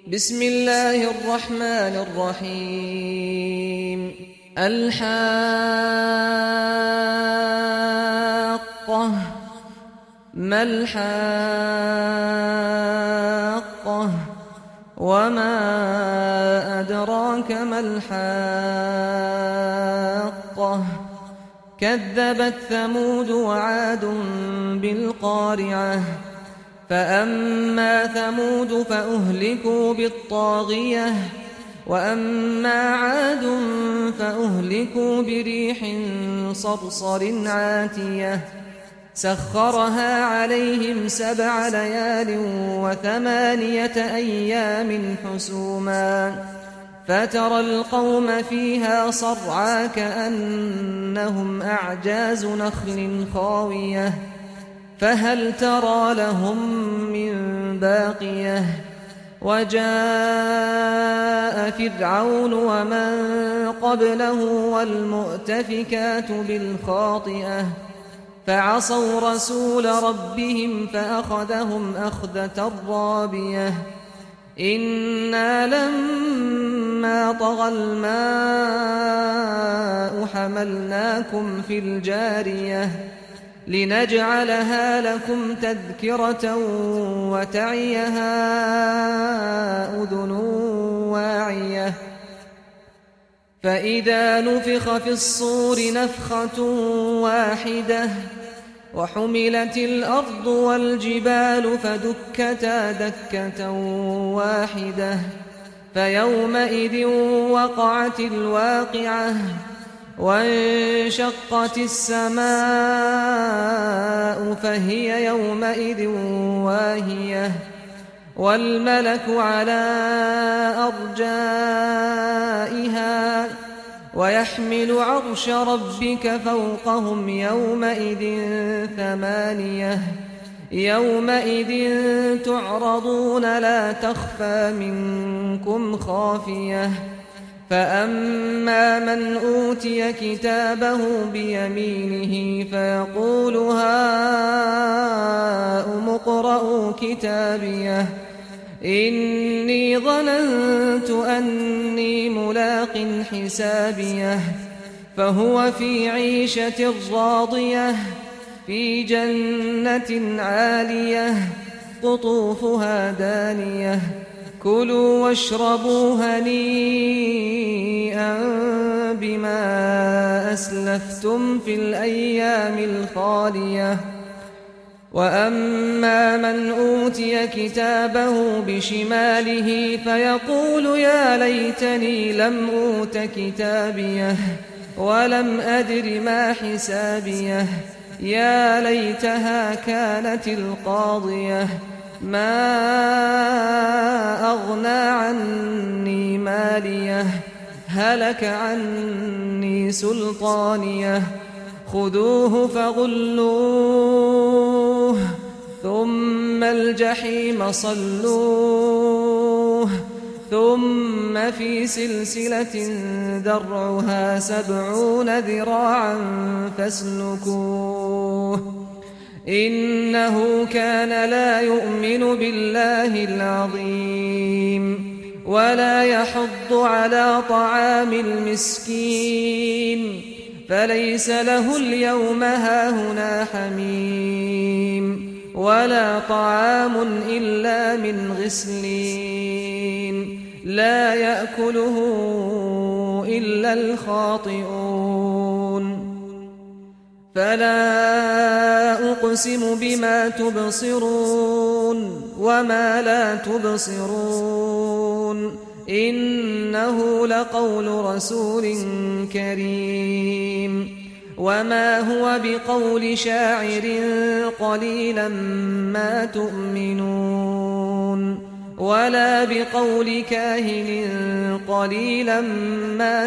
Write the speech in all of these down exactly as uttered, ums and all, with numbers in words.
بسم الله الرحمن الرحيم الحاقة ما الحاقة وما أدراك ما الحاقة كذبت ثمود وعاد بالقارعة فأما ثمود فأهلكوا بالطاغية وأما عاد فأهلكوا بريح صرصر عاتية سخرها عليهم سبع ليال وثمانية أيام حسوما فترى القوم فيها صرعى كأنهم أعجاز نخل خاوية فهل ترى لهم من باقية وجاء فرعون ومن قبله والمؤتفكات بالخاطئة فعصوا رسول ربهم فأخذهم أخذة رابية إنا لما طغى الماء حملناكم في الجارية لنجعلها لكم تذكرة وتعيها أذن واعية فإذا نفخ في الصور نفخة واحدة وحملت الأرض والجبال فدكتا دكة واحدة فيومئذ وقعت الواقعة وانشقت السماء فهي يومئذ واهية والملك على أرجائها ويحمل عرش ربك فوقهم يومئذ ثمانية يومئذ تعرضون لا تخفى منكم خافية فأما من أوتي كتابه بيمينه فيقول هاؤم اقرءوا كتابيه إني ظننت أني ملاق حسابيه فهو في عيشة راضية في جنة عالية قطوفها دانية كلوا واشربوا هنيئا بما أسلفتم في الأيام الخالية وأما من أوتي كتابه بشماله فيقول يا ليتني لم أوت كتابيه ولم أدر ما حسابيه يا ليتها كانت القاضية ما أغنى عني ماليه هلك عني سلطانيه خذوه فغلوه ثم الجحيم صلوه ثم في سلسلة ذرعها سبعون ذراعا فاسلكوه إنه كان لا يؤمن بالله العظيم ولا يحض على طعام المسكين فليس له اليوم هاهنا حميم ولا طعام إلا من غسلين لا يأكله إلا الخاطئون فلا أقسم بما تبصرون وما لا تبصرون إنه لقول رسول كريم وما هو بقول شاعر قليلا ما تؤمنون ولا بقول كاهن قليلا ما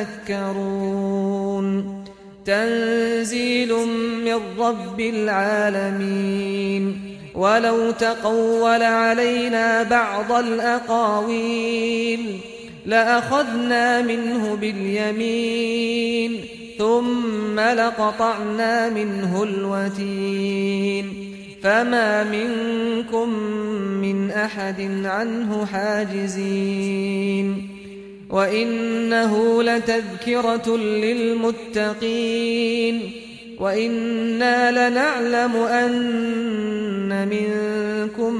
تذكرون تنزيل من رب العالمين ولو تقول علينا بعض الأقاويل لأخذنا منه باليمين ثم لقطعنا منه الوتين فما منكم من أحد عنه حاجزين وإنه لتذكرة للمتقين وإنا لنعلم أن منكم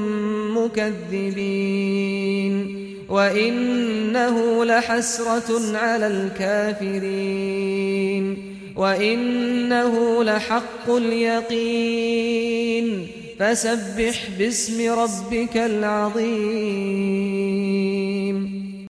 مكذبين وإنه لحسرة على الكافرين وإنه لحق اليقين فسبح باسم ربك العظيم